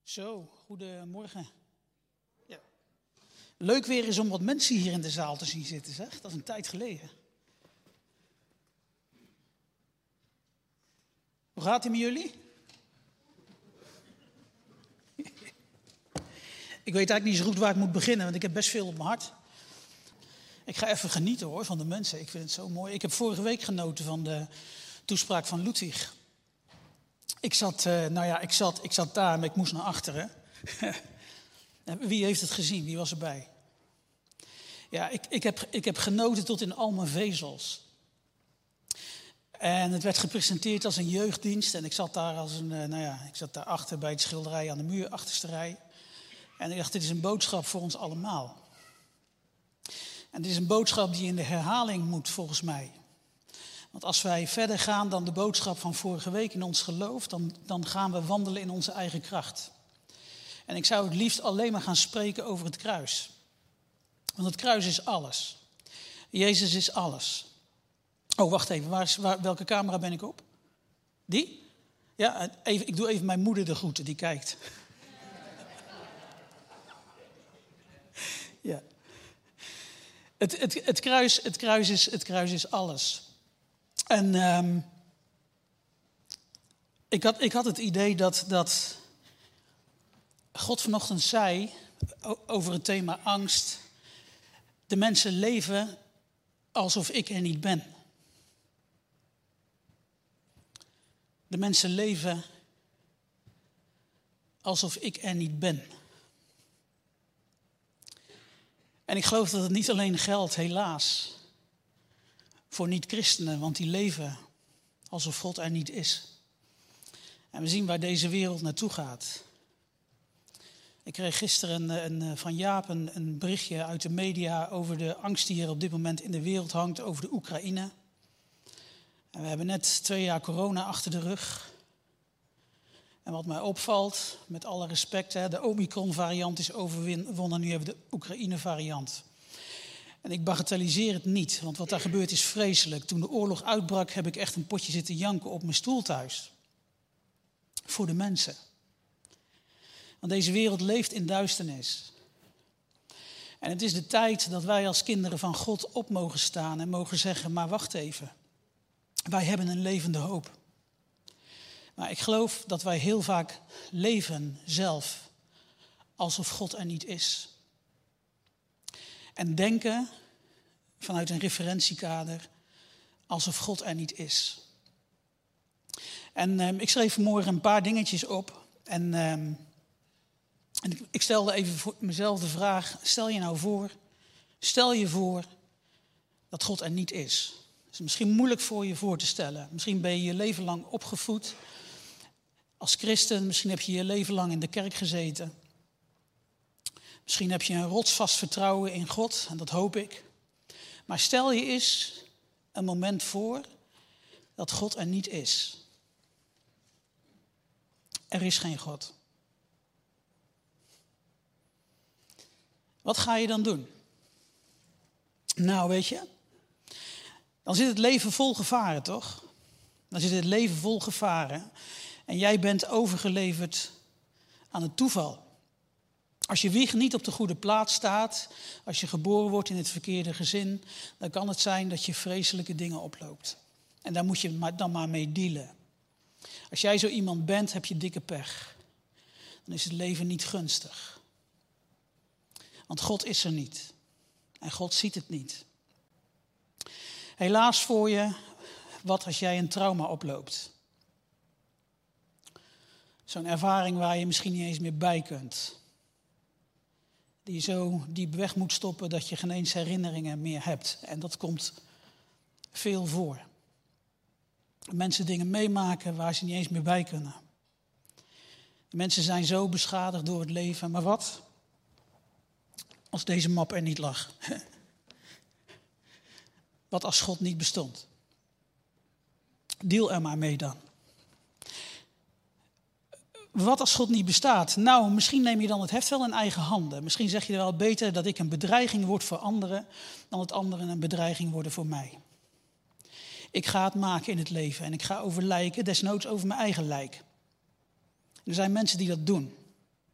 Zo, goedemorgen. Ja. Leuk weer is om wat mensen hier in de zaal te zien zitten, zeg. Dat is een tijd geleden. Hoe gaat het met jullie? Ik weet eigenlijk niet zo goed waar ik moet beginnen, want ik heb best veel op mijn hart. Ik ga even genieten hoor, van de mensen. Ik vind het zo mooi. Ik heb vorige week genoten van de toespraak van Ludwig. Ik zat daar, maar ik moest naar achteren. Wie heeft het gezien? Wie was erbij? Ja, ik heb genoten tot in al mijn vezels. En het werd gepresenteerd als een jeugddienst. En ik zat daar ik zat daar achter bij het schilderij aan de muur, achterste rij. En ik dacht, dit is een boodschap voor ons allemaal. En dit is een boodschap die in de herhaling moet, volgens mij. Want als wij verder gaan dan de boodschap van vorige week in ons geloof, dan gaan we wandelen in onze eigen kracht. En ik zou het liefst alleen maar gaan spreken over het kruis. Want het kruis is alles. Jezus is alles. Oh, wacht even. Welke camera ben ik op? Die? Ja, ik doe even mijn moeder de groeten, die kijkt. Ja. Het kruis is alles. En ik had het idee dat God vanochtend zei over het thema angst. De mensen leven alsof ik er niet ben. De mensen leven alsof ik er niet ben. En ik geloof dat het niet alleen geldt, helaas, voor niet-christenen, want die leven alsof God er niet is. En we zien waar deze wereld naartoe gaat. Ik kreeg gisteren van Jaap een berichtje uit de media over de angst die er op dit moment in de wereld hangt over de Oekraïne. En we hebben net 2 jaar corona achter de rug. En wat mij opvalt, met alle respect, de Omicron-variant is overwonnen, nu hebben we de Oekraïne-variant. En ik bagatelliseer het niet, want wat daar gebeurt is vreselijk. Toen de oorlog uitbrak heb ik echt een potje zitten janken op mijn stoel thuis. Voor de mensen. Want deze wereld leeft in duisternis. En het is de tijd dat wij als kinderen van God op mogen staan en mogen zeggen, maar wacht even. Wij hebben een levende hoop. Maar ik geloof dat wij heel vaak leven zelf alsof God er niet is. En denken vanuit een referentiekader alsof God er niet is. En ik schreef vanmorgen een paar dingetjes op. En ik stelde even voor mezelf de vraag, stel je voor dat God er niet is. Het is misschien moeilijk voor je voor te stellen. Misschien ben je je leven lang opgevoed als christen. Misschien heb je je leven lang in de kerk gezeten. Misschien heb je een rotsvast vertrouwen in God, en dat hoop ik. Maar stel je eens een moment voor dat God er niet is. Er is geen God. Wat ga je dan doen? Nou, weet je, dan zit het leven vol gevaren, toch? Dan zit het leven vol gevaren en jij bent overgeleverd aan het toeval. Als je wieg niet op de goede plaats staat, als je geboren wordt in het verkeerde gezin, dan kan het zijn dat je vreselijke dingen oploopt. En daar moet je dan maar mee dealen. Als jij zo iemand bent, heb je dikke pech. Dan is het leven niet gunstig. Want God is er niet. En God ziet het niet. Helaas voor je, wat als jij een trauma oploopt? Zo'n ervaring waar je misschien niet eens meer bij kunt. Die je zo diep weg moet stoppen dat je geen eens herinneringen meer hebt. En dat komt veel voor. Mensen dingen meemaken waar ze niet eens meer bij kunnen. De mensen zijn zo beschadigd door het leven. Maar wat als deze map er niet lag? Wat als God niet bestond? Deal er maar mee dan. Wat als God niet bestaat? Nou, misschien neem je dan het heft wel in eigen handen. Misschien zeg je wel beter dat ik een bedreiging word voor anderen dan dat anderen een bedreiging worden voor mij. Ik ga het maken in het leven en ik ga over lijken, desnoods over mijn eigen lijk. Er zijn mensen die dat doen.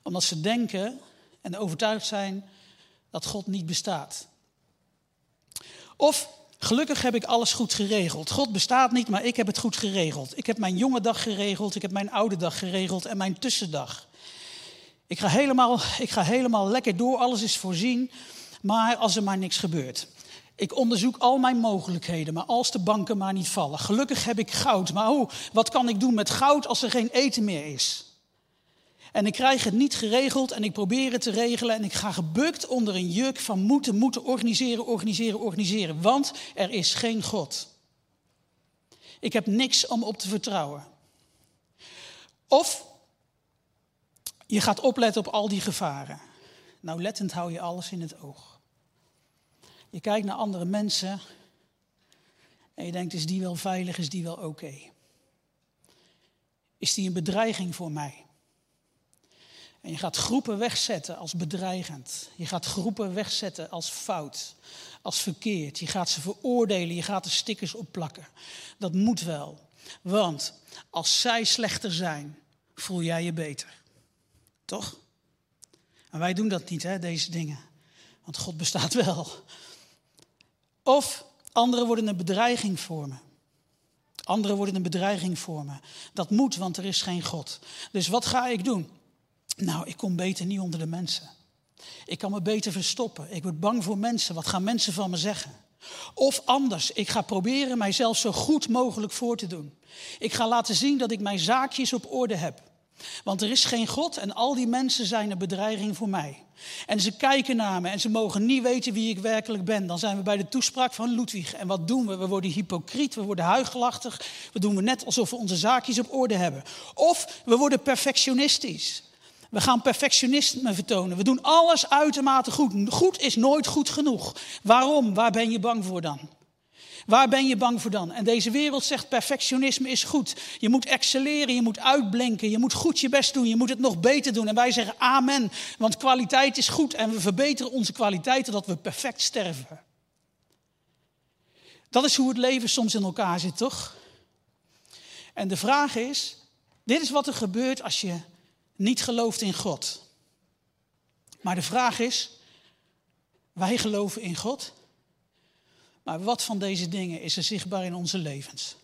Omdat ze denken en overtuigd zijn dat God niet bestaat. Of gelukkig heb ik alles goed geregeld. God bestaat niet, maar ik heb het goed geregeld. Ik heb mijn jonge dag geregeld, ik heb mijn oude dag geregeld en mijn tussendag. Ik ga helemaal lekker door, alles is voorzien, maar als er maar niks gebeurt. Ik onderzoek al mijn mogelijkheden, maar als de banken maar niet vallen. Gelukkig heb ik goud, maar wat kan ik doen met goud als er geen eten meer is? En ik krijg het niet geregeld en ik probeer het te regelen en ik ga gebukt onder een juk van moeten organiseren. Want er is geen God. Ik heb niks om op te vertrouwen. Of je gaat opletten op al die gevaren. Nauwlettend hou je alles in het oog. Je kijkt naar andere mensen en je denkt, is die wel veilig, is die wel oké? Is die een bedreiging voor mij? En je gaat groepen wegzetten als bedreigend. Je gaat groepen wegzetten als fout, als verkeerd. Je gaat ze veroordelen, je gaat er stickers op plakken. Dat moet wel, want als zij slechter zijn, voel jij je beter. Toch? En wij doen dat niet, hè, deze dingen. Want God bestaat wel. Of anderen worden een bedreiging voor me. Anderen worden een bedreiging voor me. Dat moet, want er is geen God. Dus wat ga ik doen? Nou, ik kom beter niet onder de mensen. Ik kan me beter verstoppen. Ik word bang voor mensen. Wat gaan mensen van me zeggen? Of anders, ik ga proberen mijzelf zo goed mogelijk voor te doen. Ik ga laten zien dat ik mijn zaakjes op orde heb. Want er is geen God en al die mensen zijn een bedreiging voor mij. En ze kijken naar me en ze mogen niet weten wie ik werkelijk ben. Dan zijn we bij de toespraak van Ludwig. En wat doen we? We worden hypocriet, we worden huichelachtig. We doen net alsof we onze zaakjes op orde hebben. Of we worden perfectionistisch. We gaan perfectionisme vertonen. We doen alles uitermate goed. Goed is nooit goed genoeg. Waarom? Waar ben je bang voor dan? Waar ben je bang voor dan? En deze wereld zegt perfectionisme is goed. Je moet excelleren, je moet uitblinken, je moet goed je best doen, je moet het nog beter doen. En wij zeggen amen, want kwaliteit is goed en we verbeteren onze kwaliteit totdat we perfect sterven. Dat is hoe het leven soms in elkaar zit, toch? En de vraag is, dit is wat er gebeurt als je niet gelooft in God. Maar de vraag is, wij geloven in God. Maar wat van deze dingen is er zichtbaar in onze levens?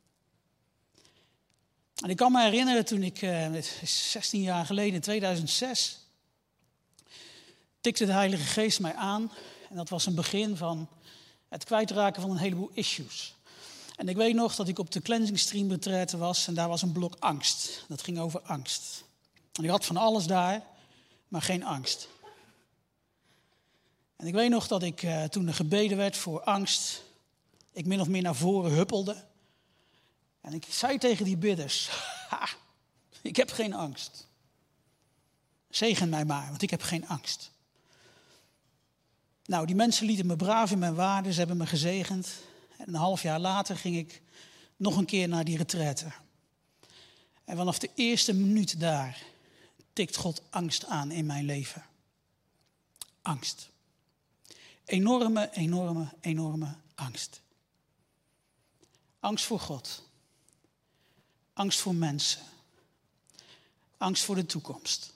En ik kan me herinneren toen ik, 16 jaar geleden, in 2006, tikte de Heilige Geest mij aan. En dat was een begin van het kwijtraken van een heleboel issues. En ik weet nog dat ik op de Cleansing Stream retraite was en daar was een blok angst. Dat ging over angst. En ik had van alles daar, maar geen angst. En ik weet nog dat ik toen er gebeden werd voor angst, ik min of meer naar voren huppelde. En ik zei tegen die bidders, ik heb geen angst. Zegen mij maar, want ik heb geen angst. Nou, die mensen lieten me braaf in mijn waarde, ze hebben me gezegend. En een half jaar later ging ik nog een keer naar die retraite. En vanaf de eerste minuut daar tikt God angst aan in mijn leven. Angst. Enorme, enorme, enorme angst. Angst voor God. Angst voor mensen. Angst voor de toekomst.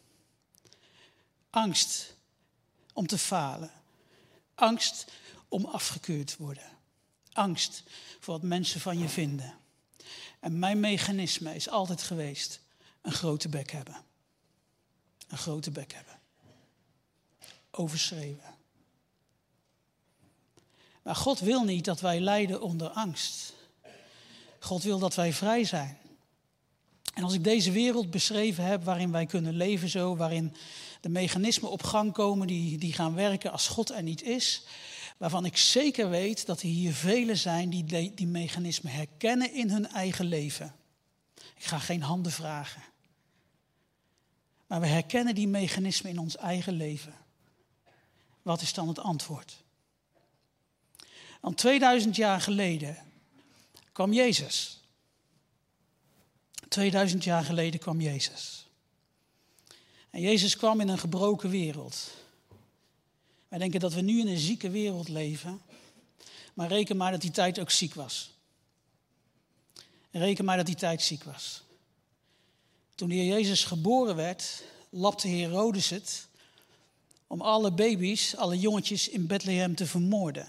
Angst om te falen. Angst om afgekeurd te worden. Angst voor wat mensen van je vinden. En mijn mechanisme is altijd geweest een grote bek hebben. Een grote bek hebben. Overschreeuwen. Maar God wil niet dat wij lijden onder angst. God wil dat wij vrij zijn. En als ik deze wereld beschreven heb waarin wij kunnen leven zo, waarin de mechanismen op gang komen die gaan werken als God er niet is, waarvan ik zeker weet dat er hier velen zijn die mechanismen herkennen in hun eigen leven. Ik ga geen handen vragen. Maar we herkennen die mechanismen in ons eigen leven. Wat is dan het antwoord? Want 2000 jaar geleden kwam Jezus. 2000 jaar geleden kwam Jezus. En Jezus kwam in een gebroken wereld. Wij denken dat we nu in een zieke wereld leven. Maar reken maar dat die tijd ook ziek was. Reken maar dat die tijd ziek was. Toen de Heer Jezus geboren werd, lapte Herodes het om alle baby's, alle jongetjes in Bethlehem te vermoorden.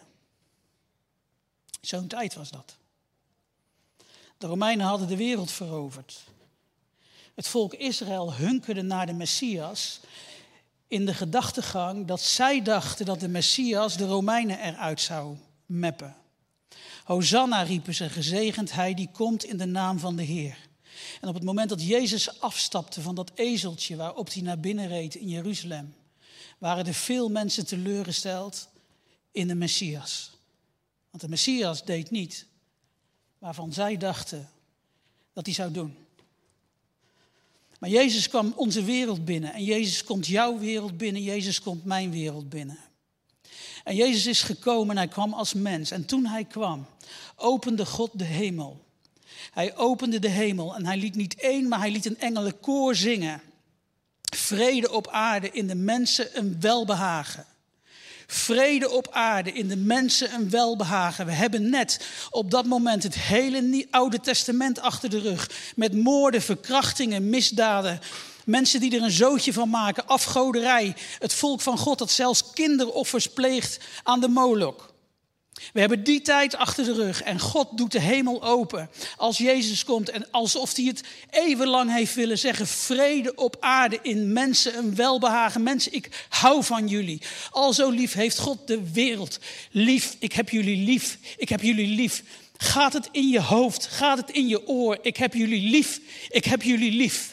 Zo'n tijd was dat. De Romeinen hadden de wereld veroverd. Het volk Israël hunkerde naar de Messias in de gedachtegang dat zij dachten dat de Messias de Romeinen eruit zou meppen. Hosanna, riepen ze, gezegend hij die komt in de naam van de Heer. En op het moment dat Jezus afstapte van dat ezeltje waarop hij naar binnen reed in Jeruzalem, waren er veel mensen teleurgesteld in de Messias. Want de Messias deed niet waarvan zij dachten dat hij zou doen. Maar Jezus kwam onze wereld binnen en Jezus komt jouw wereld binnen, Jezus komt mijn wereld binnen. En Jezus is gekomen en hij kwam als mens. En toen hij kwam, opende God de hemel. Hij opende de hemel en hij liet niet één, maar hij liet een engelenkoor zingen. Vrede op aarde, in de mensen een welbehagen. Vrede op aarde, in de mensen een welbehagen. We hebben net op dat moment het hele Oude Testament achter de rug. Met moorden, verkrachtingen, misdaden. Mensen die er een zootje van maken, afgoderij. Het volk van God dat zelfs kinderoffers pleegt aan de Molok. We hebben die tijd achter de rug en God doet de hemel open als Jezus komt. En alsof hij het eeuwenlang heeft willen zeggen, vrede op aarde, in mensen een welbehagen. Mensen, ik hou van jullie. Al zo lief heeft God de wereld lief. Ik heb jullie lief. Ik heb jullie lief. Gaat het in je hoofd? Gaat het in je oor? Ik heb jullie lief. Ik heb jullie lief.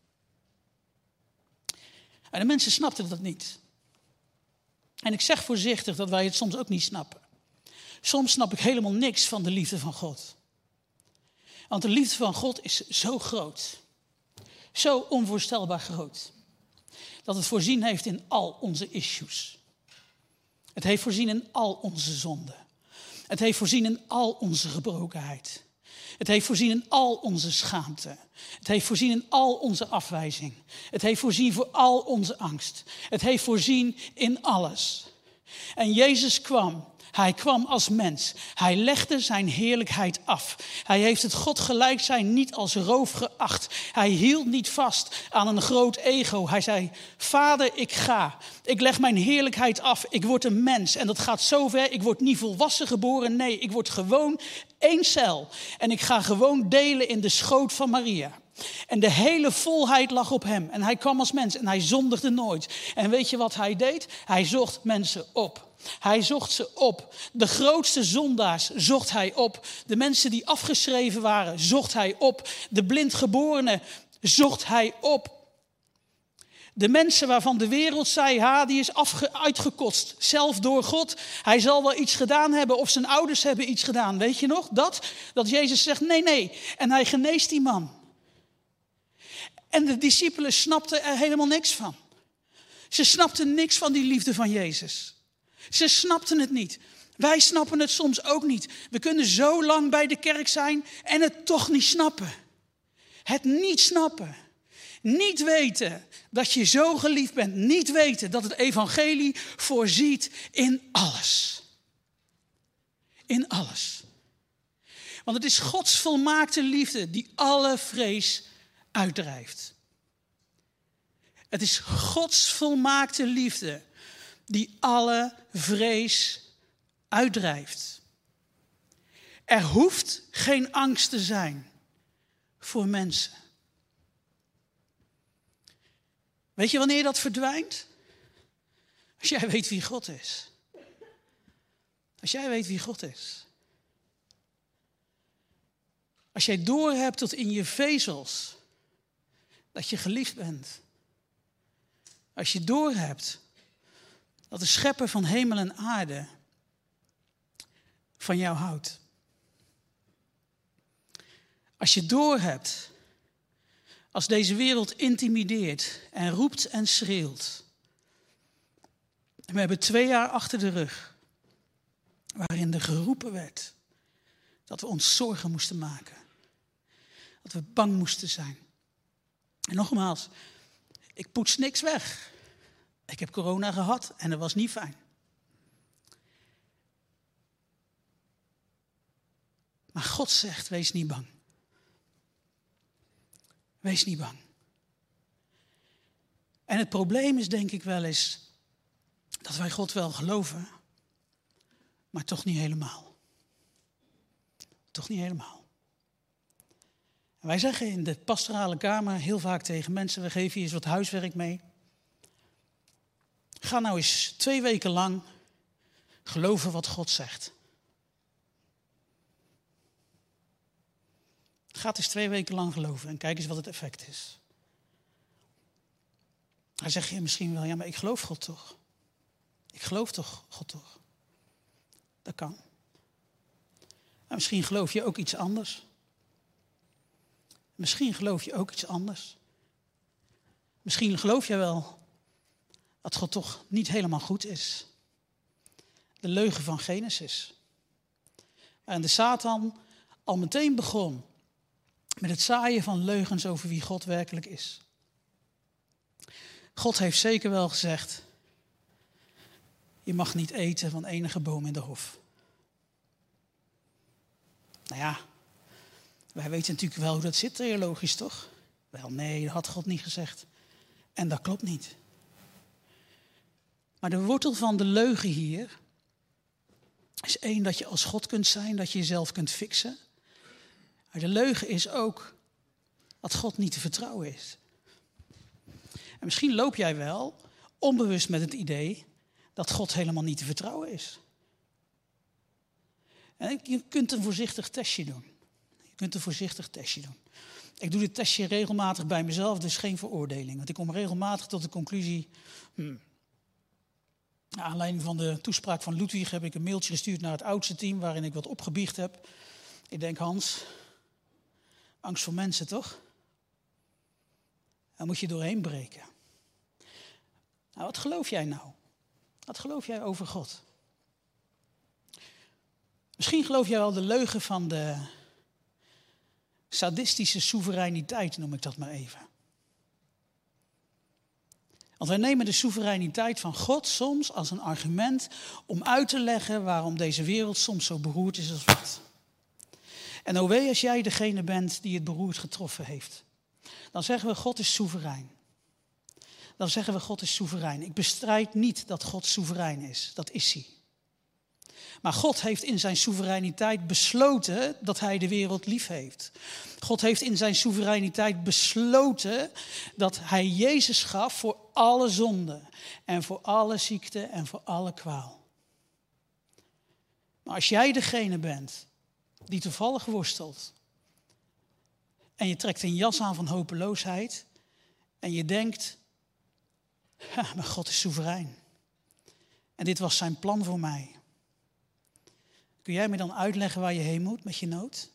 En de mensen snapten dat niet. En ik zeg voorzichtig dat wij het soms ook niet snappen. Soms snap ik helemaal niks van de liefde van God. Want de liefde van God is zo groot. Zo onvoorstelbaar groot. Dat het voorzien heeft in al onze issues. Het heeft voorzien in al onze zonden. Het heeft voorzien in al onze gebrokenheid. Het heeft voorzien in al onze schaamte. Het heeft voorzien in al onze afwijzing. Het heeft voorzien voor al onze angst. Het heeft voorzien in alles. En Jezus kwam. Hij kwam als mens. Hij legde zijn heerlijkheid af. Hij heeft het God gelijk zijn niet als roof geacht. Hij hield niet vast aan een groot ego. Hij zei, Vader, ik ga. Ik leg mijn heerlijkheid af. Ik word een mens. En dat gaat zo ver. Ik word niet volwassen geboren. Nee, ik word gewoon één cel. En ik ga gewoon delen in de schoot van Maria. En de hele volheid lag op hem. En hij kwam als mens en hij zondigde nooit. En weet je wat hij deed? Hij zocht mensen op. Hij zocht ze op. De grootste zondaars zocht hij op. De mensen die afgeschreven waren, zocht hij op. De blindgeborenen zocht hij op. De mensen waarvan de wereld zei, die is uitgekotst. Zelf door God. Hij zal wel iets gedaan hebben of zijn ouders hebben iets gedaan. Weet je nog? Dat Jezus zegt, nee. En hij geneest die man. En de discipelen snapten er helemaal niks van. Ze snapten niks van die liefde van Jezus. Ze snapten het niet. Wij snappen het soms ook niet. We kunnen zo lang bij de kerk zijn en het toch niet snappen. Het niet snappen. Niet weten dat je zo geliefd bent. Niet weten dat het evangelie voorziet in alles. In alles. Want het is Gods volmaakte liefde die alle vrees uitdrijft. Het is Gods volmaakte liefde die alle vrees uitdrijft. Er hoeft geen angst te zijn voor mensen. Weet je wanneer dat verdwijnt? Als jij weet wie God is. Als jij weet wie God is. Als jij doorhebt tot in je vezels dat je geliefd bent. Als je doorhebt dat de schepper van hemel en aarde van jou houdt. Als je doorhebt, als deze wereld intimideert en roept en schreeuwt. En we hebben 2 jaar achter de rug waarin er geroepen werd dat we ons zorgen moesten maken. Dat we bang moesten zijn. En nogmaals, ik poets niks weg. Ik heb corona gehad en dat was niet fijn. Maar God zegt, wees niet bang. Wees niet bang. En het probleem is denk ik wel eens dat wij God wel geloven, maar toch niet helemaal. Toch niet helemaal. En wij zeggen in de pastorale kamer heel vaak tegen mensen, we geven je eens wat huiswerk mee. Ga nou eens 2 weken lang geloven wat God zegt. Ga het eens 2 weken lang geloven en kijk eens wat het effect is. Dan zeg je misschien wel, ja, maar ik geloof God toch? Ik geloof toch God toch? Dat kan. Maar misschien geloof je ook iets anders. Misschien geloof je ook iets anders. Misschien geloof je wel dat God toch niet helemaal goed is. De leugen van Genesis. En de Satan al meteen begon met het zaaien van leugens over wie God werkelijk is. God heeft zeker wel gezegd, je mag niet eten van enige boom in de hof. Nou ja, wij weten natuurlijk wel hoe dat zit theologisch, toch? Wel, nee, dat had God niet gezegd. En dat klopt niet. Maar de wortel van de leugen hier is 1, dat je als God kunt zijn, dat je jezelf kunt fixen. Maar de leugen is ook dat God niet te vertrouwen is. En misschien loop jij wel onbewust met het idee dat God helemaal niet te vertrouwen is. En je kunt een voorzichtig testje doen. Ik doe dit testje regelmatig bij mezelf, dus geen veroordeling. Want ik kom regelmatig tot de conclusie, naar aanleiding van de toespraak van Ludwig heb ik een mailtje gestuurd naar het oudste team waarin ik wat opgebiecht heb. Ik denk, Hans, angst voor mensen toch? Daar moet je doorheen breken. Nou, wat geloof jij nou? Wat geloof jij over God? Misschien geloof jij wel de leugen van de sadistische soevereiniteit, noem ik dat maar even. Want wij nemen de soevereiniteit van God soms als een argument om uit te leggen waarom deze wereld soms zo beroerd is als wat. En o wee als jij degene bent die het beroerd getroffen heeft. Dan zeggen we God is soeverein. Ik bestrijd niet dat God soeverein is. Dat is hij. Maar God heeft in zijn soevereiniteit besloten dat hij de wereld lief heeft. God heeft in zijn soevereiniteit besloten dat hij Jezus gaf voor alle zonde en voor alle ziekte en voor alle kwaal. Maar als jij degene bent die toevallig worstelt en je trekt een jas aan van hopeloosheid en je denkt, ja, maar God is soeverein. En dit was zijn plan voor mij. Kun jij me dan uitleggen waar je heen moet met je nood?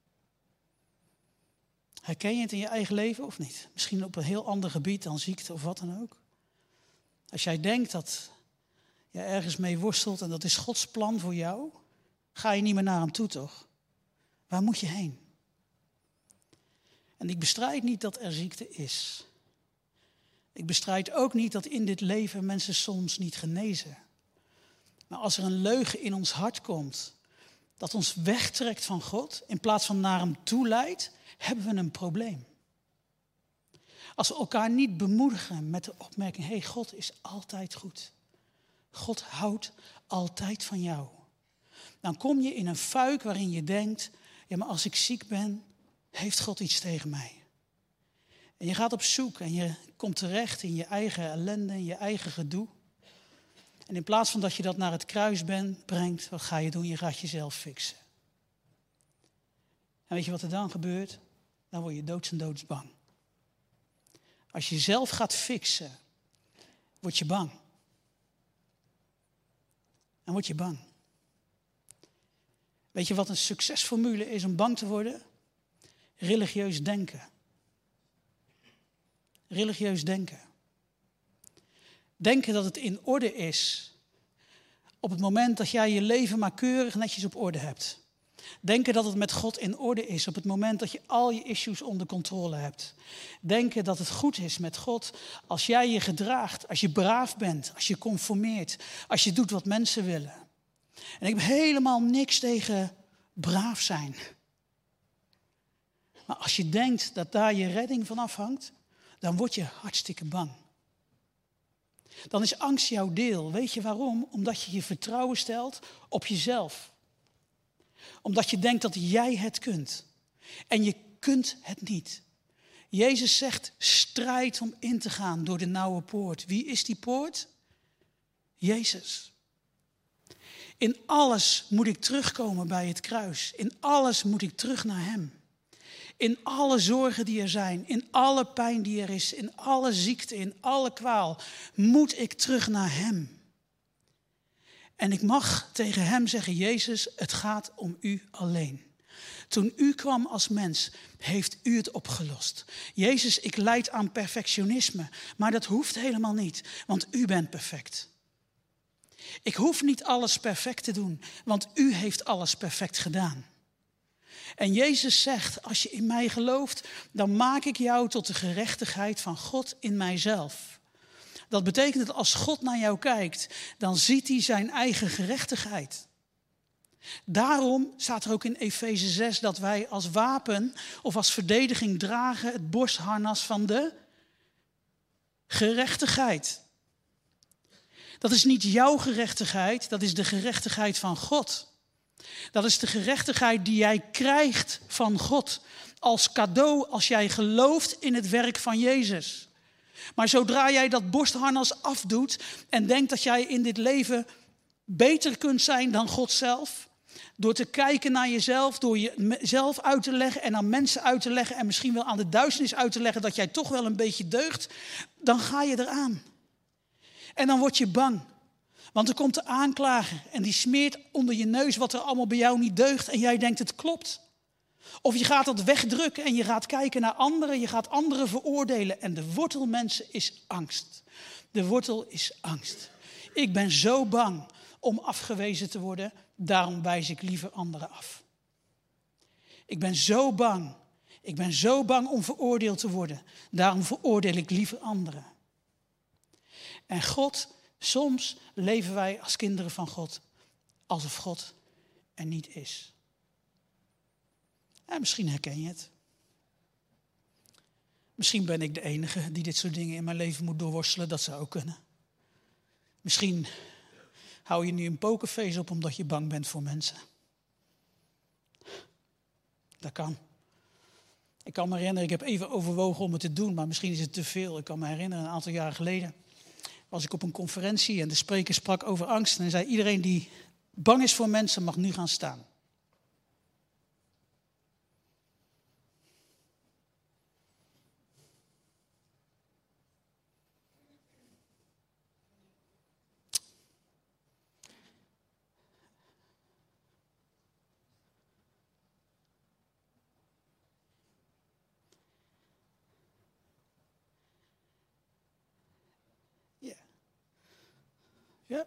Herken je het in je eigen leven of niet? Misschien op een heel ander gebied dan ziekte of wat dan ook. Als jij denkt dat je ergens mee worstelt en dat is Gods plan voor jou, ga je niet meer naar hem toe, toch? Waar moet je heen? En ik bestrijd niet dat er ziekte is. Ik bestrijd ook niet dat in dit leven mensen soms niet genezen. Maar als er een leugen in ons hart komt, dat ons wegtrekt van God, in plaats van naar hem toe leidt, hebben we een probleem. Als we elkaar niet bemoedigen met de opmerking, hey, God is altijd goed. God houdt altijd van jou. Dan kom je in een fuik waarin je denkt, ja, maar als ik ziek ben, heeft God iets tegen mij. En je gaat op zoek en je komt terecht in je eigen ellende, in je eigen gedoe. En in plaats van dat je dat naar het kruis brengt, wat ga je doen? Je gaat jezelf fixen. En weet je wat er dan gebeurt? Dan word je doodsbang. Als je jezelf gaat fixen, word je bang. Dan word je bang. Weet je wat een succesformule is om bang te worden? Religieus denken. Religieus denken. Denken dat het in orde is op het moment dat jij je leven maar keurig netjes op orde hebt. Denken dat het met God in orde is op het moment dat je al je issues onder controle hebt. Denken dat het goed is met God als jij je gedraagt, als je braaf bent, als je conformeert, als je doet wat mensen willen. En ik heb helemaal niks tegen braaf zijn. Maar als je denkt dat daar je redding van afhangt, dan word je hartstikke bang. Dan is angst jouw deel. Weet je waarom? Omdat je je vertrouwen stelt op jezelf. Omdat je denkt dat jij het kunt. En je kunt het niet. Jezus zegt, strijd om in te gaan door de nauwe poort. Wie is die poort? Jezus. In alles moet ik terugkomen bij het kruis. In alles moet ik terug naar hem. In alle zorgen die er zijn, in alle pijn die er is, in alle ziekte, in alle kwaal, moet ik terug naar hem. En ik mag tegen hem zeggen, Jezus, het gaat om u alleen. Toen u kwam als mens, heeft u het opgelost. Jezus, ik lijd aan perfectionisme, maar dat hoeft helemaal niet, want u bent perfect. Ik hoef niet alles perfect te doen, want u heeft alles perfect gedaan. En Jezus zegt, als je in mij gelooft, dan maak ik jou tot de gerechtigheid van God in mijzelf. Dat betekent dat als God naar jou kijkt, dan ziet hij zijn eigen gerechtigheid. Daarom staat er ook in Efeze 6 dat wij als wapen of als verdediging dragen het borstharnas van de gerechtigheid. Dat is niet jouw gerechtigheid, dat is de gerechtigheid van God. Dat is de gerechtigheid die jij krijgt van God als cadeau als jij gelooft in het werk van Jezus. Maar zodra jij dat borstharnas afdoet en denkt dat jij in dit leven beter kunt zijn dan God zelf, door te kijken naar jezelf, door jezelf uit te leggen en aan mensen uit te leggen en misschien wel aan de duisternis uit te leggen dat jij toch wel een beetje deugt, dan ga je eraan. En dan word je bang. Want er komt de aanklager en die smeert onder je neus wat er allemaal bij jou niet deugt en jij denkt het klopt. Of je gaat dat wegdrukken en je gaat kijken naar anderen, je gaat anderen veroordelen. En de wortel, mensen, is angst. De wortel is angst. Ik ben zo bang om afgewezen te worden, daarom wijs ik liever anderen af. Ik ben zo bang. Ik ben zo bang om veroordeeld te worden, daarom veroordeel ik liever anderen. En God, soms leven wij als kinderen van God alsof God er niet is. En misschien herken je het. Misschien ben ik de enige die dit soort dingen in mijn leven moet doorworstelen. Dat zou ook kunnen. Misschien hou je nu een pokerface op omdat je bang bent voor mensen. Dat kan. Ik kan me herinneren, ik heb even overwogen om het te doen, maar misschien is het te veel. Ik kan me herinneren, een aantal jaren geleden was ik op een conferentie en de spreker sprak over angst. En hij zei, iedereen die bang is voor mensen mag nu gaan staan. Ja.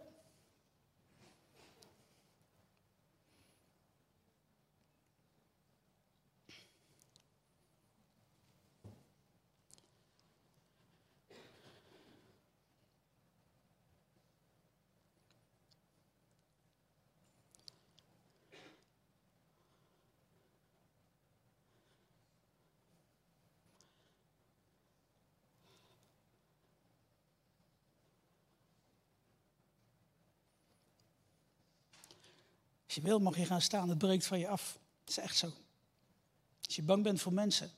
Als je wil mag je gaan staan, het breekt van je af. Het is echt zo. Als je bang bent voor mensen,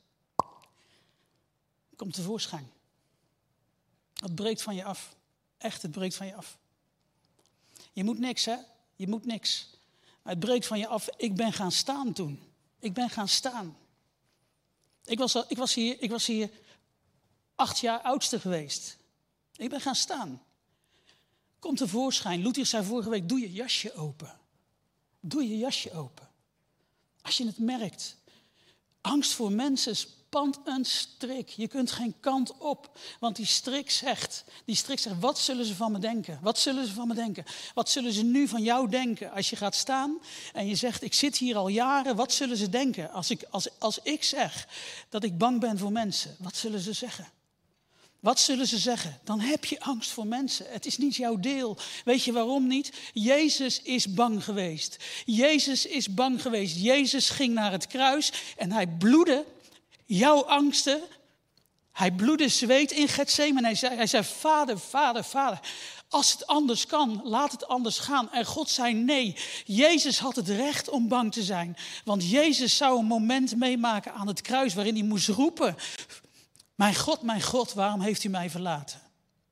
komt tevoorschijn. Het breekt van je af. Echt, het breekt van je af. Je moet niks, hè? Je moet niks. Maar het breekt van je af. Ik ben gaan staan toen. Ik ben gaan staan. Ik was hier 8 jaar oudste geweest. Ik ben gaan staan. Komt tevoorschijn. Ludwig zei vorige week, doe je jasje open. Doe je jasje open. Als je het merkt. Angst voor mensen spant een strik. Je kunt geen kant op. Want die strik zegt, wat zullen ze van me denken? Wat zullen ze van me denken? Wat zullen ze nu van jou denken? Als je gaat staan en je zegt, ik zit hier al jaren. Wat zullen ze denken? Als ik zeg dat ik bang ben voor mensen. Wat zullen ze zeggen? Wat zullen ze zeggen? Dan heb je angst voor mensen. Het is niet jouw deel. Weet je waarom niet? Jezus is bang geweest. Jezus is bang geweest. Jezus ging naar het kruis en hij bloedde jouw angsten Hij bloedde zweet in Getsemane. Hij zei, Vader, Vader, Vader, als het anders kan, laat het anders gaan. En God zei nee. Jezus had het recht om bang te zijn. Want Jezus zou een moment meemaken aan het kruis waarin hij moest roepen. Mijn God, waarom heeft u mij verlaten?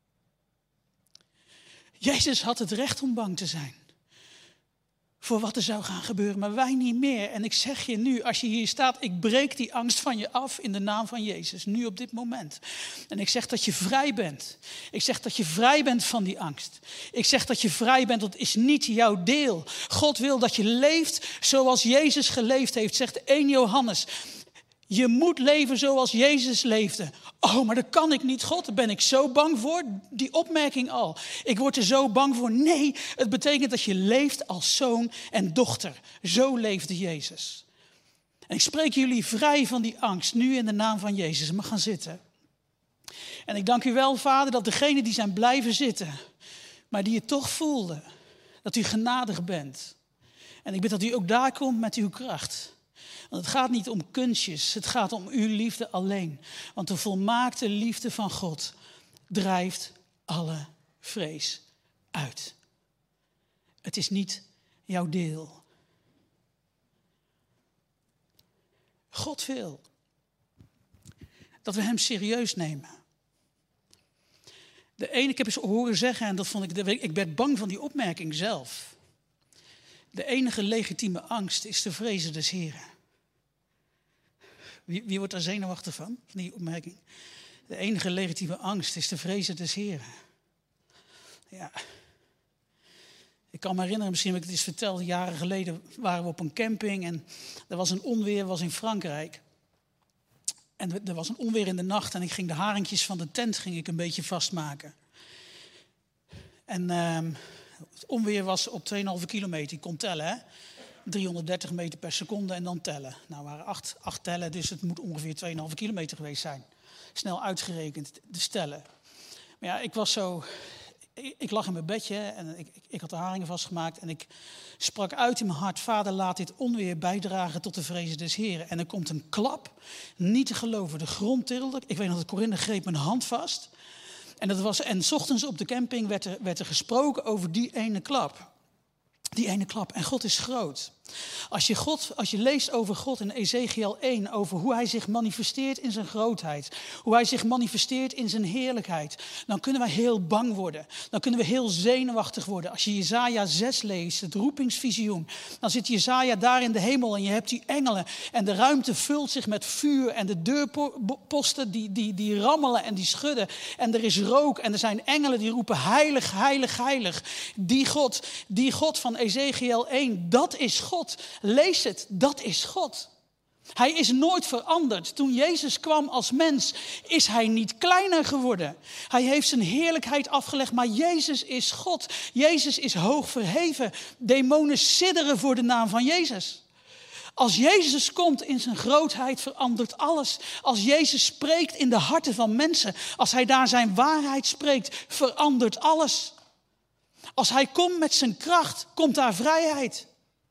Jezus had het recht om bang te zijn. Voor wat er zou gaan gebeuren, maar wij niet meer. En ik zeg je nu, als je hier staat, ik breek die angst van je af in de naam van Jezus. Nu op dit moment. En ik zeg dat je vrij bent. Ik zeg dat je vrij bent van die angst. Ik zeg dat je vrij bent, dat is niet jouw deel. God wil dat je leeft zoals Jezus geleefd heeft, zegt 1 Johannes. Je moet leven zoals Jezus leefde. Oh, maar dat kan ik niet, God. Daar ben ik zo bang voor. Die opmerking al. Ik word er zo bang voor. Nee, het betekent dat je leeft als zoon en dochter. Zo leefde Jezus. En ik spreek jullie vrij van die angst. Nu in de naam van Jezus. Mag gaan zitten. En ik dank u wel, Vader, dat degenen die zijn blijven zitten, maar die het toch voelden, dat u genadig bent. En ik bid dat u ook daar komt met uw kracht. Want het gaat niet om kunstjes, het gaat om uw liefde alleen. Want de volmaakte liefde van God drijft alle vrees uit. Het is niet jouw deel. God wil dat we hem serieus nemen. Ik heb eens horen zeggen, en dat vond ik werd bang van die opmerking zelf. De enige legitieme angst is de vrezen des Heren. Wie wordt daar zenuwachtig van die opmerking? De enige legitieme angst is de vrezen des Heren. Ja. Ik kan me herinneren, misschien heb ik het eens verteld, jaren geleden waren we op een camping en er was een onweer, was in Frankrijk. En er was een onweer in de nacht en ik ging de haringjes van de tent een beetje vastmaken. En het onweer was op 2,5 kilometer, ik kon tellen hè. 330 meter per seconde en dan tellen. Nou, waren 8 tellen, dus het moet ongeveer 2,5 kilometer geweest zijn. Snel uitgerekend, de tellen. Maar ja, ik lag in mijn bedje en ik had de haringen vastgemaakt. En ik sprak uit in mijn hart, Vader, laat dit onweer bijdragen tot de vrezen des Heren. En er komt een klap, niet te geloven, de grond trilde. Ik weet nog dat Corinne greep mijn hand vast. En 's ochtends op de camping werd er gesproken over die ene klap. Die ene klap. En God is groot. Als je leest over God in Ezechiel 1, over hoe hij zich manifesteert in zijn grootheid, hoe hij zich manifesteert in zijn heerlijkheid, dan kunnen wij heel bang worden. Dan kunnen we heel zenuwachtig worden. Als je Jesaja 6 leest, het roepingsvisioen, dan zit Jesaja daar in de hemel en je hebt die engelen en de ruimte vult zich met vuur en de deurposten die rammelen en die schudden en er is rook en er zijn engelen die roepen heilig, heilig, heilig. Die God van Ezechiel 1, dat is God. Lees het, dat is God. Hij is nooit veranderd. Toen Jezus kwam als mens, is hij niet kleiner geworden. Hij heeft zijn heerlijkheid afgelegd, maar Jezus is God. Jezus is hoog verheven. Demonen sidderen voor de naam van Jezus. Als Jezus komt in zijn grootheid, verandert alles. Als Jezus spreekt in de harten van mensen, als hij daar zijn waarheid spreekt, verandert alles. Als hij komt met zijn kracht, komt daar vrijheid.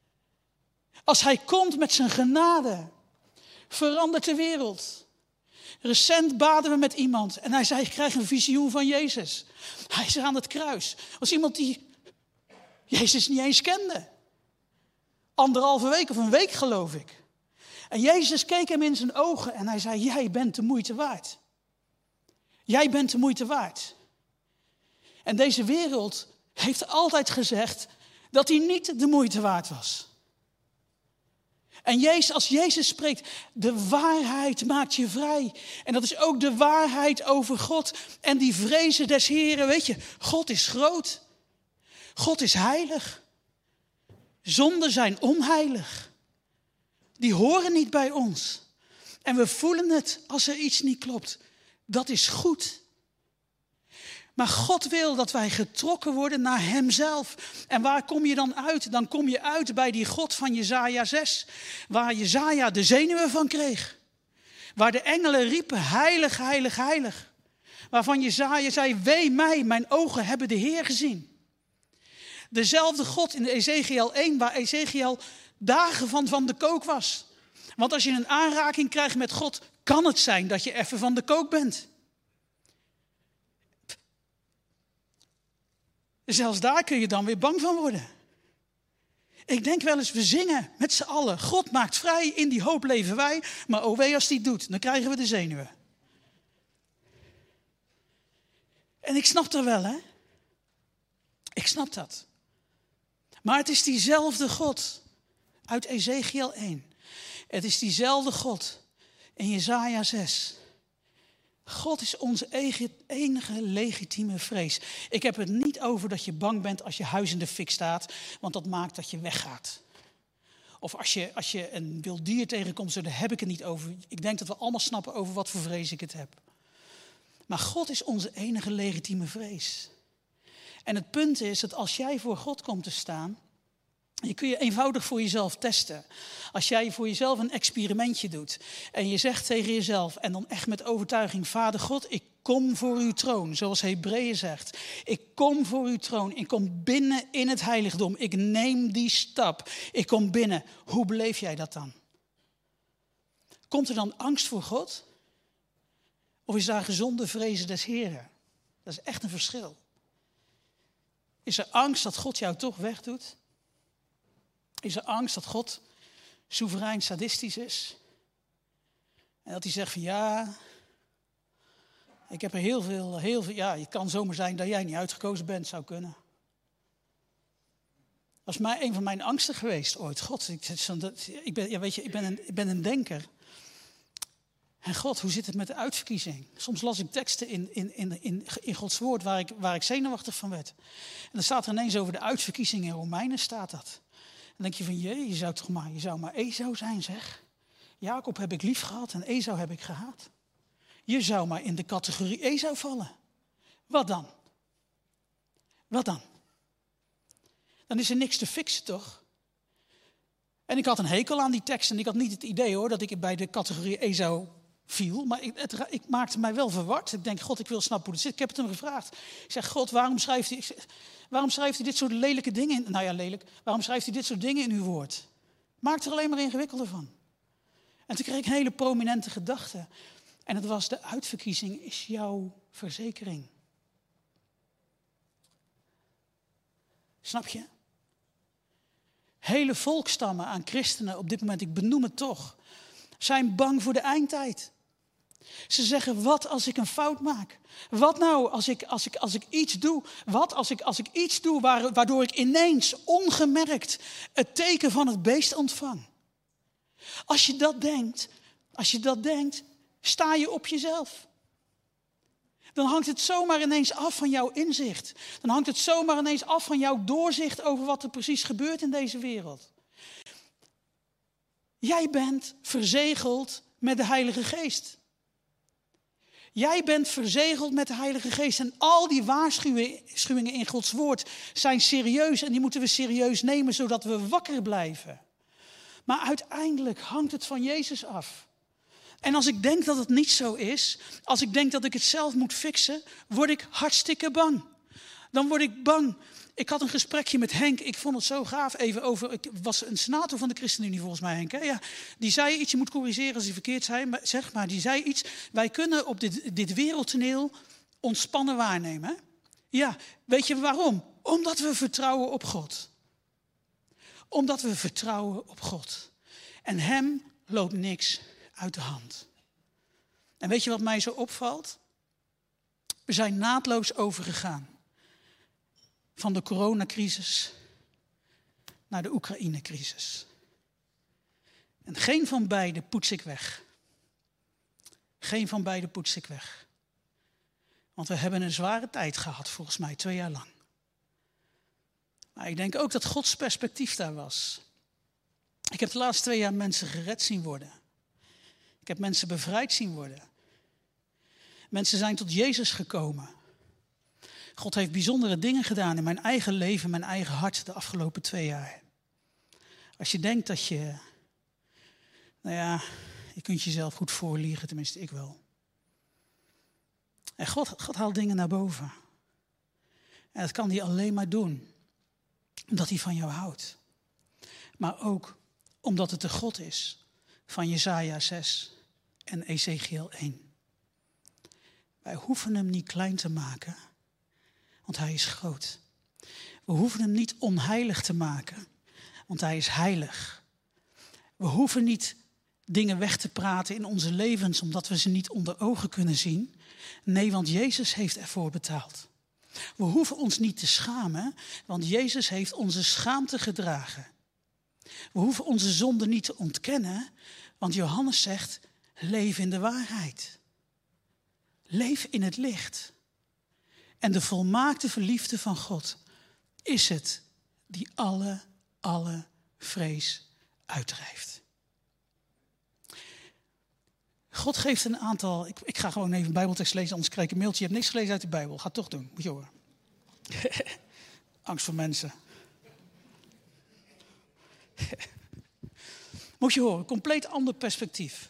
Als hij komt met zijn genade, verandert de wereld. Recent baden we met iemand en hij zei, ik krijg een visioen van Jezus. Hij is aan het kruis. Er was iemand die Jezus niet eens kende. 1,5 week of een week geloof ik. En Jezus keek hem in zijn ogen en hij zei, jij bent de moeite waard. Jij bent de moeite waard. En deze wereld heeft altijd gezegd dat hij niet de moeite waard was. En als Jezus spreekt, de waarheid maakt je vrij. En dat is ook de waarheid over God. En die vrezen des Heren, weet je, God is groot. God is heilig. Zonden zijn onheilig. Die horen niet bij ons. En we voelen het als er iets niet klopt. Dat is goed. Maar God wil dat wij getrokken worden naar hemzelf. En waar kom je dan uit? Dan kom je uit bij die God van Jesaja 6. Waar Jesaja de zenuwen van kreeg. Waar de engelen riepen, heilig, heilig, heilig. Waarvan Jesaja zei, wee mij, mijn ogen hebben de Heer gezien. Dezelfde God in de Ezechiel 1, waar Ezechiel dagen van de kook was. Want als je een aanraking krijgt met God, kan het zijn dat je even van de kook bent. Zelfs daar kun je dan weer bang van worden. Ik denk wel eens, we zingen met z'n allen. God maakt vrij, in die hoop leven wij. Maar oh wee als die het doet, dan krijgen we de zenuwen. En ik snap dat wel, hè. Ik snap dat. Maar het is diezelfde God uit Ezekiel 1. Het is diezelfde God in Jesaja 6. God is onze enige legitieme vrees. Ik heb het niet over dat je bang bent als je huis in de fik staat, want dat maakt dat je weggaat. Of als je een wild dier tegenkomt, zo, daar heb ik het niet over. Ik denk dat we allemaal snappen over wat voor vrees ik het heb. Maar God is onze enige legitieme vrees. En het punt is dat als jij voor God komt te staan, je kun je eenvoudig voor jezelf testen. Als jij voor jezelf een experimentje doet en je zegt tegen jezelf, en dan echt met overtuiging, Vader God, ik kom voor uw troon, zoals Hebreeën zegt. Ik kom voor uw troon, ik kom binnen in het heiligdom, ik neem die stap, ik kom binnen. Hoe beleef jij dat dan? Komt er dan angst voor God? Of is daar gezonde vrezen des Heren? Dat is echt een verschil. Is er angst dat God jou toch wegdoet? Is er angst dat God soeverein sadistisch is? En dat hij zegt van ja, ik heb er heel veel, ja, het kan zomaar zijn dat jij niet uitgekozen bent, zou kunnen. Dat is een van mijn angsten geweest ooit. God, ik ben een denker. En God, hoe zit het met de uitverkiezing? Soms las ik teksten in Gods woord waar ik zenuwachtig van werd. En dan staat er ineens over de uitverkiezing in Romeinen, staat dat. Dan denk je van, je zou maar Esau zijn, zeg. Jacob heb ik lief gehad en Esau heb ik gehaat. Je zou maar in de categorie Esau vallen. Wat dan? Wat dan? Dan is er niks te fixen, toch? En ik had een hekel aan die tekst en ik had niet het idee, hoor, dat ik bij de categorie Esau viel. Maar ik maakte mij wel verward. Ik denk, God, ik wil snappen hoe het zit. Ik heb het hem gevraagd. Ik zeg, God, waarom schrijft hij dit soort lelijke dingen in? Nou ja, lelijk. Waarom schrijft hij dit soort dingen in uw woord? Maak er alleen maar ingewikkelder van. En toen kreeg ik een hele prominente gedachte. En het was, de uitverkiezing is jouw verzekering. Snap je? Hele volkstammen aan christenen op dit moment, ik benoem het toch, zijn bang voor de eindtijd. Ze zeggen, wat als ik een fout maak? Wat nou als ik iets doe? Wat als ik iets doe waardoor ik ineens ongemerkt het teken van het beest ontvang? Als je dat denkt, sta je op jezelf. Dan hangt het zomaar ineens af van jouw inzicht. Dan hangt het zomaar ineens af van jouw doorzicht over wat er precies gebeurt in deze wereld. Jij bent verzegeld met de Heilige Geest. Jij bent verzegeld met de Heilige Geest. En al die waarschuwingen in Gods woord zijn serieus. En die moeten we serieus nemen, zodat we wakker blijven. Maar uiteindelijk hangt het van Jezus af. En als ik denk dat het niet zo is, als ik denk dat ik het zelf moet fixen, word ik hartstikke bang. Dan word ik bang. Ik had een gesprekje met Henk, ik vond het zo gaaf, ik was een senator van de ChristenUnie volgens mij, Henk. Hè? Ja, die zei iets, je moet corrigeren als hij verkeerd zegt, maar die zei iets. Wij kunnen op dit wereldtoneel ontspannen waarnemen. Hè? Ja, weet je waarom? Omdat we vertrouwen op God. Omdat we vertrouwen op God. En hem loopt niks uit de hand. En weet je wat mij zo opvalt? We zijn naadloos overgegaan van de coronacrisis naar de Oekraïne-crisis. En geen van beide poets ik weg. Geen van beide poets ik weg. Want we hebben een zware tijd gehad, volgens mij 2 jaar lang. Maar ik denk ook dat Gods perspectief daar was. Ik heb de laatste 2 jaar mensen gered zien worden. Ik heb mensen bevrijd zien worden. Mensen zijn tot Jezus gekomen. God heeft bijzondere dingen gedaan in mijn eigen leven, mijn eigen hart de afgelopen 2 jaar. Als je denkt dat je, je kunt jezelf goed voorliegen, tenminste ik wel. En God haalt dingen naar boven. En dat kan hij alleen maar doen, omdat hij van jou houdt. Maar ook omdat het de God is van Jesaja 6 en Ezechiël 1. Wij hoeven hem niet klein te maken, want hij is groot. We hoeven hem niet onheilig te maken, want hij is heilig. We hoeven niet dingen weg te praten in onze levens, omdat we ze niet onder ogen kunnen zien. Nee, want Jezus heeft ervoor betaald. We hoeven ons niet te schamen, want Jezus heeft onze schaamte gedragen. We hoeven onze zonde niet te ontkennen, want Johannes zegt, leef in de waarheid. Leef in het licht. En de volmaakte verliefde van God is het die alle vrees uitdrijft. God geeft een aantal... Ik ga gewoon even een Bijbeltekst lezen, anders krijg ik een mailtje. Je hebt niks gelezen uit de Bijbel. Ga het toch doen, moet je horen. Angst voor mensen. Moet je horen, compleet ander perspectief.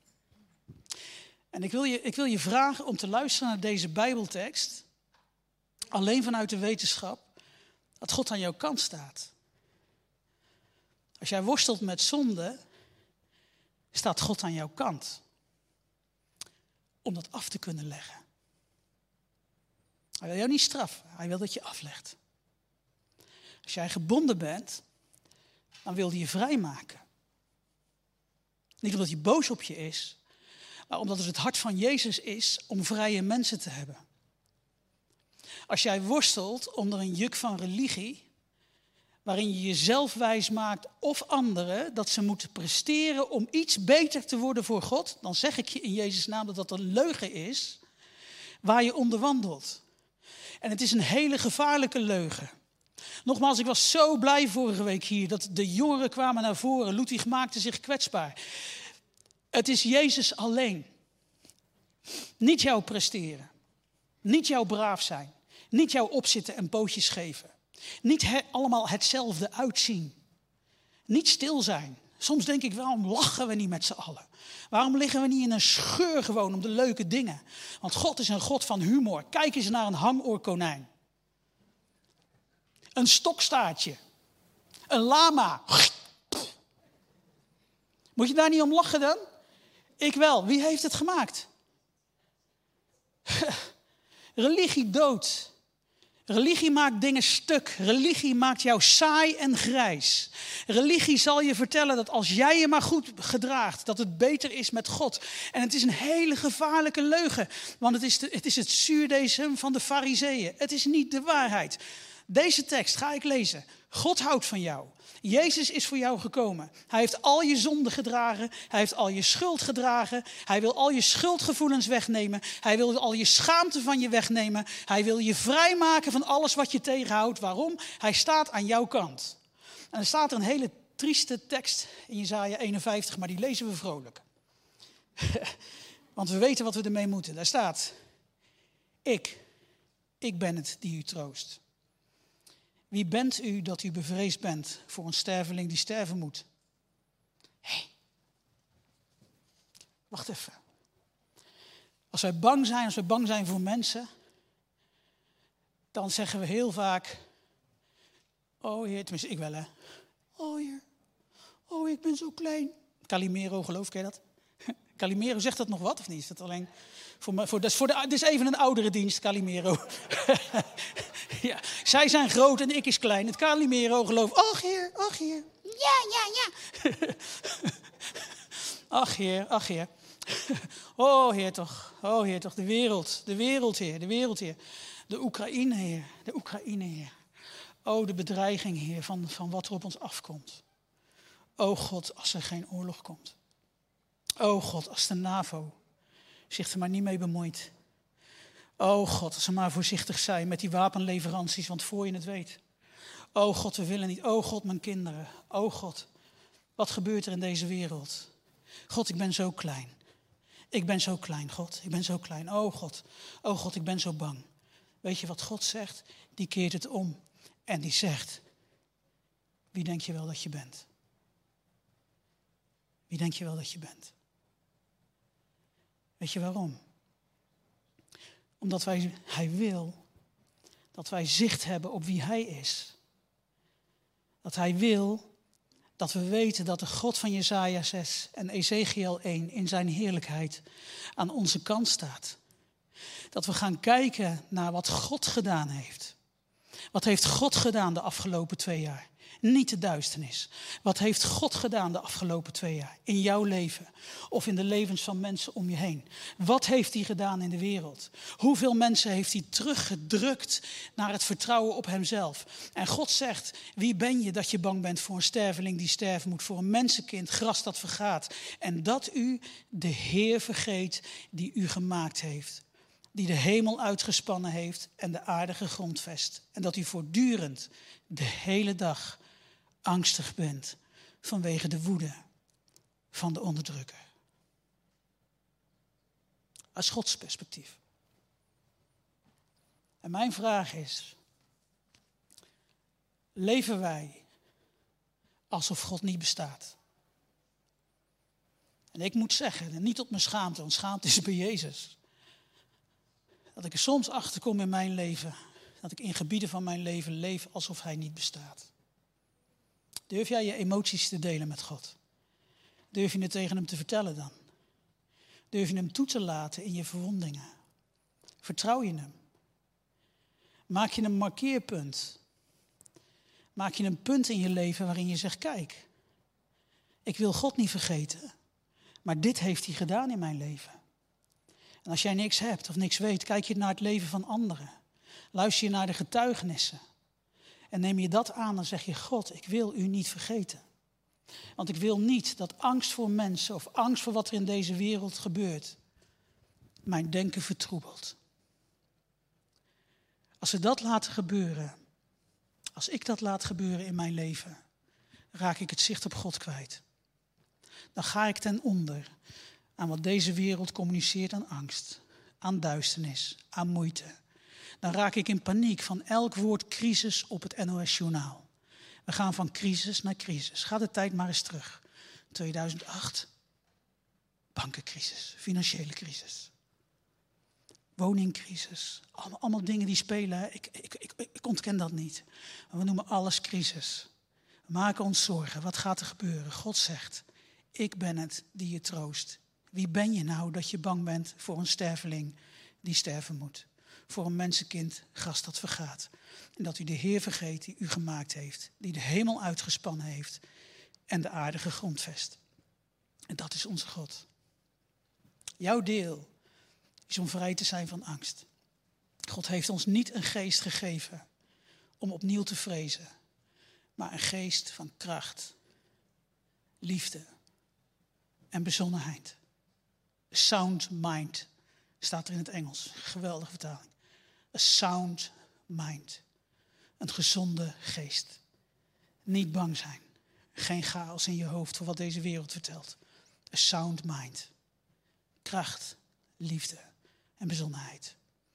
En ik wil je vragen om te luisteren naar deze Bijbeltekst. Alleen vanuit de wetenschap dat God aan jouw kant staat. Als jij worstelt met zonde, staat God aan jouw kant. Om dat af te kunnen leggen. Hij wil jou niet straffen, hij wil dat je aflegt. Als jij gebonden bent, dan wil hij je vrijmaken. Niet omdat hij boos op je is, maar omdat het hart van Jezus is om vrije mensen te hebben. Als jij worstelt onder een juk van religie, waarin je jezelf wijs maakt of anderen dat ze moeten presteren om iets beter te worden voor God, dan zeg ik je in Jezus' naam dat dat een leugen is waar je onder wandelt. En het is een hele gevaarlijke leugen. Nogmaals, ik was zo blij vorige week hier dat de jongeren kwamen naar voren. Ludwig maakte zich kwetsbaar. Het is Jezus alleen. Niet jouw presteren. Niet jouw braaf zijn. Niet jouw opzitten en pootjes geven. Niet allemaal hetzelfde uitzien. Niet stil zijn. Soms denk ik, waarom lachen we niet met z'n allen? Waarom liggen we niet in een scheur gewoon om de leuke dingen? Want God is een God van humor. Kijk eens naar een hangoorkonijn. Een stokstaartje. Een lama. Moet je daar niet om lachen dan? Ik wel. Wie heeft het gemaakt? Religie dood. Religie maakt dingen stuk. Religie maakt jou saai en grijs. Religie zal je vertellen dat als jij je maar goed gedraagt, dat het beter is met God. En het is een hele gevaarlijke leugen. Want het is het zuurdesem van de Farizeeën. Het is niet de waarheid. Deze tekst ga ik lezen. God houdt van jou. Jezus is voor jou gekomen. Hij heeft al je zonden gedragen. Hij heeft al je schuld gedragen. Hij wil al je schuldgevoelens wegnemen. Hij wil al je schaamte van je wegnemen. Hij wil je vrijmaken van alles wat je tegenhoudt. Waarom? Hij staat aan jouw kant. En er staat er een hele trieste tekst in Jesaja 51, maar die lezen we vrolijk. Want we weten wat we ermee moeten. Daar staat, ik ben het die u troost. Wie bent u dat u bevreesd bent voor een sterveling die sterven moet? Hé, wacht even. Als wij bang zijn voor mensen, dan zeggen we heel vaak, oh Heer, tenminste ik wel hè. Oh Heer, oh ik ben zo klein. Calimero, geloof ken je dat? Calimero, zegt dat nog wat of niet? Is dat alleen dit is even een oudere dienst, Calimero. Ja, zij zijn groot en ik is klein. Het Calimero geloof. Ach Heer, ach Heer. Ja. Ach Heer. Oh Heer toch, de wereld Heer. De Oekraïne Heer. Oh, de bedreiging Heer van wat er op ons afkomt. Oh God, als er geen oorlog komt. Oh God, als de NAVO zich er maar niet mee bemoeit. Oh God, als ze maar voorzichtig zijn met die wapenleveranties, want voor je het weet. Oh God, we willen niet. Oh God, mijn kinderen. Oh God, wat gebeurt er in deze wereld? God, ik ben zo klein. Ik ben zo klein, God. Ik ben zo klein. Oh God, ik ben zo bang. Weet je wat God zegt? Die keert het om en die zegt, wie denk je wel dat je bent? Wie denk je wel dat je bent? Weet je waarom? Omdat hij wil dat wij zicht hebben op wie hij is. Dat hij wil Dat we weten dat de God van Jesaja 6 en Ezekiel 1 in zijn heerlijkheid aan onze kant staat. Dat we gaan kijken naar wat God gedaan heeft. Wat heeft God gedaan de afgelopen 2 jaar? Niet de duisternis. Wat heeft God gedaan de afgelopen 2 jaar? In jouw leven of in de levens van mensen om je heen. Wat heeft hij gedaan in de wereld? Hoeveel mensen heeft hij teruggedrukt naar het vertrouwen op hemzelf? En God zegt, wie ben je dat je bang bent voor een sterveling die sterven moet? Voor een mensenkind, gras dat vergaat. En dat u de Heer vergeet die u gemaakt heeft. Die de hemel uitgespannen heeft en de aarde gegrondvest. En dat u voortdurend de hele dag angstig bent vanwege de woede van de onderdrukker. Uit Gods perspectief. En mijn vraag is, leven wij alsof God niet bestaat? En ik moet zeggen, en niet op mijn schaamte, want schaamte is bij Jezus. Dat ik er soms achter kom in mijn leven, dat ik in gebieden van mijn leven leef alsof hij niet bestaat. Durf jij je emoties te delen met God? Durf je het tegen hem te vertellen dan? Durf je hem toe te laten in je verwondingen? Vertrouw je hem? Maak je een markeerpunt? Maak je een punt in je leven waarin je zegt, kijk, ik wil God niet vergeten, maar dit heeft hij gedaan in mijn leven. En als jij niks hebt of niks weet, kijk je naar het leven van anderen. Luister je naar de getuigenissen. En neem je dat aan, dan zeg je, God, ik wil u niet vergeten. Want ik wil niet dat angst voor mensen of angst voor wat er in deze wereld gebeurt, mijn denken vertroebelt. Als we dat laten gebeuren, als ik dat laat gebeuren in mijn leven, raak ik het zicht op God kwijt. Dan ga ik ten onder aan wat deze wereld communiceert aan angst, aan duisternis, aan moeite. Dan raak ik in paniek van elk woord crisis op het NOS-journaal. We gaan van crisis naar crisis. Ga de tijd maar eens terug. 2008, bankencrisis, financiële crisis. Woningcrisis, allemaal dingen die spelen. Ik ontken dat niet. Maar we noemen alles crisis. We maken ons zorgen. Wat gaat er gebeuren? God zegt, ik ben het die je troost. Wie ben je nou dat je bang bent voor een sterveling die sterven moet? Voor een mensenkind, gras dat vergaat. En dat u de Heer vergeet die u gemaakt heeft. Die de hemel uitgespannen heeft en de aarde gegrondvest. En dat is onze God. Jouw deel is om vrij te zijn van angst. God heeft ons niet een geest gegeven om opnieuw te vrezen. Maar een geest van kracht, liefde en bezonnenheid. A sound mind staat er in het Engels. Geweldige vertaling. A sound mind. Een gezonde geest. Niet bang zijn. Geen chaos in je hoofd voor wat deze wereld vertelt. A sound mind. Kracht, liefde en bezonnenheid.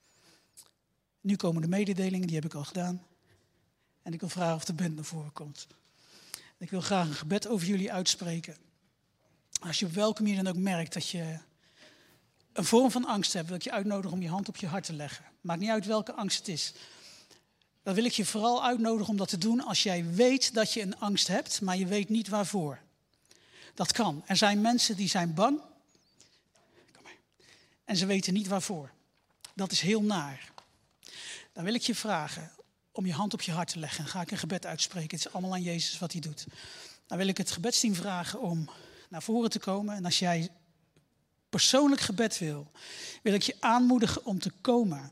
Nu komen de mededelingen, die heb ik al gedaan. En ik wil vragen of de band naar voren komt. Ik wil graag een gebed over jullie uitspreken. Als je op welke manier dan ook merkt dat je een vorm van angst hebt, wil ik je uitnodigen om je hand op je hart te leggen. Maakt niet uit welke angst het is. Dan wil ik je vooral uitnodigen om dat te doen als jij weet dat je een angst hebt, maar je weet niet waarvoor. Dat kan. Er zijn mensen die zijn bang. Kom maar. En ze weten niet waarvoor. Dat is heel naar. Dan wil ik je vragen om je hand op je hart te leggen. En ga ik een gebed uitspreken. Het is allemaal aan Jezus wat hij doet. Dan wil ik het gebedsteam vragen om naar voren te komen. En als jij persoonlijk gebed wil ik je aanmoedigen om te komen.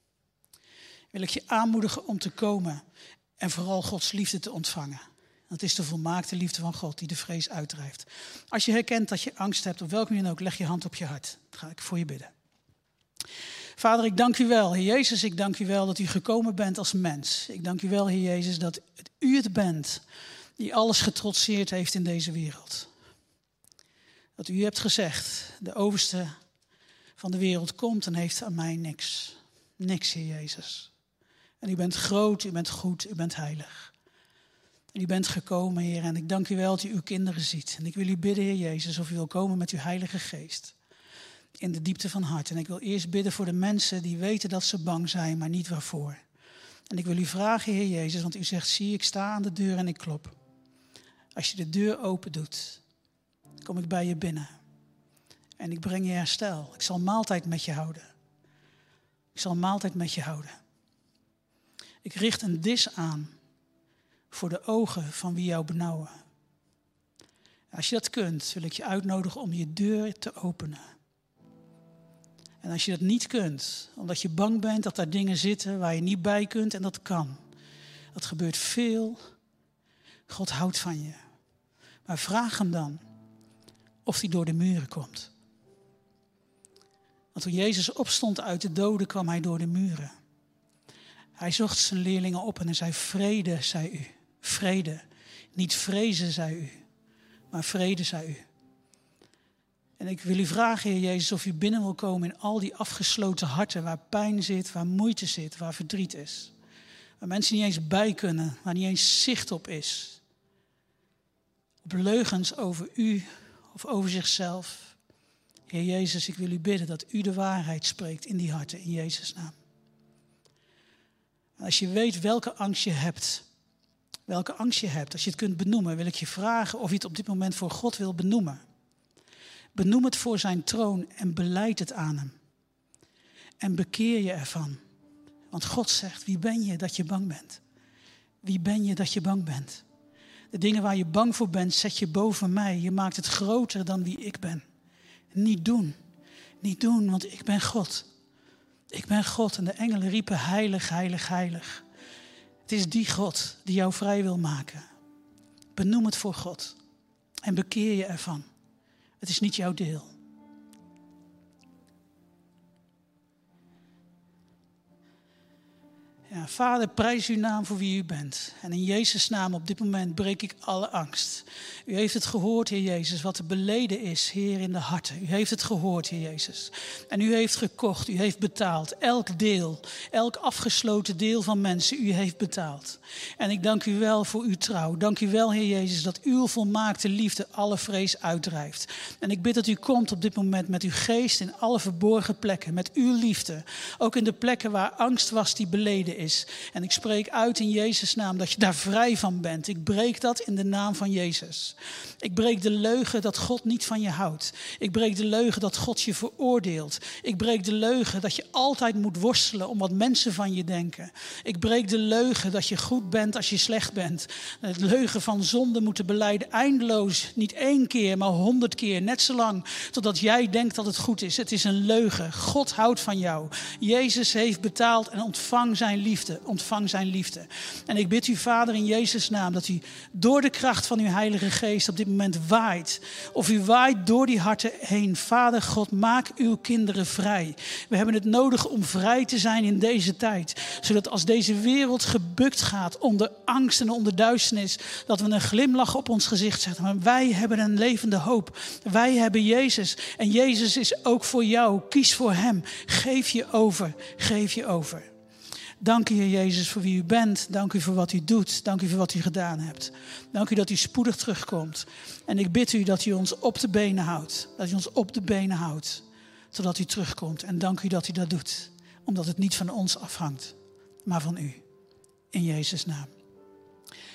Wil ik je aanmoedigen om te komen en vooral Gods liefde te ontvangen. Dat is de volmaakte liefde van God die de vrees uitdrijft. Als je herkent dat je angst hebt, op welke manier dan ook, leg je hand op je hart. Dan ga ik voor je bidden. Vader, ik dank u wel. Heer Jezus, ik dank u wel dat u gekomen bent als mens. Ik dank u wel, Heer Jezus, dat u het bent die alles getrotseerd heeft in deze wereld. Dat u hebt gezegd, de overste van de wereld komt en heeft aan mij niks. Niks, Heer Jezus. En u bent groot, u bent goed, u bent heilig. En u bent gekomen, Heer, en ik dank u wel dat u uw kinderen ziet. En ik wil u bidden, Heer Jezus, of u wil komen met uw Heilige Geest. In de diepte van hart. En ik wil eerst bidden voor de mensen die weten dat ze bang zijn, maar niet waarvoor. En ik wil u vragen, Heer Jezus, want u zegt, zie, ik sta aan de deur en ik klop. Als je de deur open doet, kom ik bij je binnen. En ik breng je herstel. Ik zal maaltijd met je houden. Ik zal maaltijd met je houden. Ik richt een dis aan voor de ogen van wie jou benauwen. Als je dat kunt, wil ik je uitnodigen om je deur te openen. En als je dat niet kunt, omdat je bang bent dat daar dingen zitten waar je niet bij kunt en dat kan. Dat gebeurt veel. God houdt van je. Maar vraag hem dan of hij door de muren komt. Want toen Jezus opstond uit de doden, kwam hij door de muren. Hij zocht zijn leerlingen op en hij zei, vrede, zei u. Vrede. Niet vrezen, zei u. Maar vrede, zei u. En ik wil u vragen, Heer Jezus, of u binnen wil komen in al die afgesloten harten waar pijn zit, waar moeite zit, waar verdriet is. Waar mensen niet eens bij kunnen, waar niet eens zicht op is. Op leugens over u of over zichzelf. Heer Jezus, ik wil u bidden dat u de waarheid spreekt in die harten, in Jezus' naam. En als je weet welke angst je hebt, als je het kunt benoemen, wil ik je vragen of je het op dit moment voor God wil benoemen. Benoem het voor zijn troon en belijd het aan hem. En bekeer je ervan. Want God zegt, wie ben je dat je bang bent? Wie ben je dat je bang bent? De dingen waar je bang voor bent, zet je boven mij. Je maakt het groter dan wie ik ben. Niet doen. Niet doen, want ik ben God. Ik ben God en de engelen riepen heilig, heilig, heilig. Het is die God die jou vrij wil maken. Benoem het voor God. En bekeer je ervan. Het is niet jouw deel. Ja, Vader, prijs uw naam voor wie u bent. En in Jezus' naam op dit moment breek ik alle angst. U heeft het gehoord, Heer Jezus, wat er beleden is, Heer, in de harten. U heeft het gehoord, Heer Jezus. En u heeft gekocht, u heeft betaald. Elk deel, elk afgesloten deel van mensen, u heeft betaald. En ik dank u wel voor uw trouw. Dank u wel, Heer Jezus, dat uw volmaakte liefde alle vrees uitdrijft. En ik bid dat u komt op dit moment met uw geest in alle verborgen plekken. Met uw liefde. Ook in de plekken waar angst was die beleden is. En ik spreek uit in Jezus' naam dat je daar vrij van bent. Ik breek dat in de naam van Jezus. Ik breek de leugen dat God niet van je houdt. Ik breek de leugen dat God je veroordeelt. Ik breek de leugen dat je altijd moet worstelen om wat mensen van je denken. Ik breek de leugen dat je goed bent als je slecht bent. Het leugen van zonde moeten belijden eindeloos. Niet 1 keer, maar 100 keer. Net zolang totdat jij denkt dat het goed is. Het is een leugen. God houdt van jou. Jezus heeft betaald en ontvang zijn liefde. Ontvang zijn liefde. En ik bid u, Vader, in Jezus' naam, dat u door de kracht van uw Heilige Geest op dit moment waait. Of u waait door die harten heen. Vader God, maak uw kinderen vrij. We hebben het nodig om vrij te zijn in deze tijd. Zodat als deze wereld gebukt gaat onder angst en onder duisternis, dat we een glimlach op ons gezicht zetten. Maar wij hebben een levende hoop. Wij hebben Jezus. En Jezus is ook voor jou. Kies voor hem. Geef je over. Geef je over. Dank u, Heer Jezus, voor wie u bent. Dank u voor wat u doet. Dank u voor wat u gedaan hebt. Dank u dat u spoedig terugkomt. En ik bid u dat u ons op de benen houdt. Dat u ons op de benen houdt. Zodat u terugkomt. En dank u dat u dat doet. Omdat het niet van ons afhangt. Maar van u. In Jezus' naam.